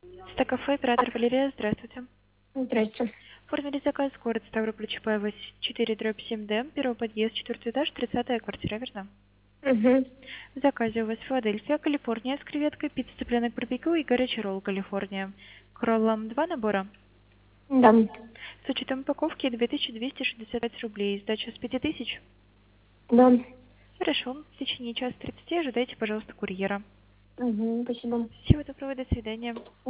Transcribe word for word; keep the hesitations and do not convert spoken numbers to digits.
Стакафе, оператор Валерия, здравствуйте. Здрасте. Оформили заказ, город Ставрополь, Чапаева, четыре, дробь семь Д, первый подъезд, четвертый этаж, тридцатая квартира, верно? Угу. В заказе у вас Филадельфия, Калифорния с креветкой, пицца цыпленок барбекю и горячий ролл Калифорния. К роллам два набора. Да. С учетом упаковки две тысячи двести шестьдесят пять рублей. Сдача с пяти тысяч. Да. Хорошо. В течение часа тридцати ожидайте, пожалуйста, курьера. Угу. Спасибо. Всего доброго, до свидания.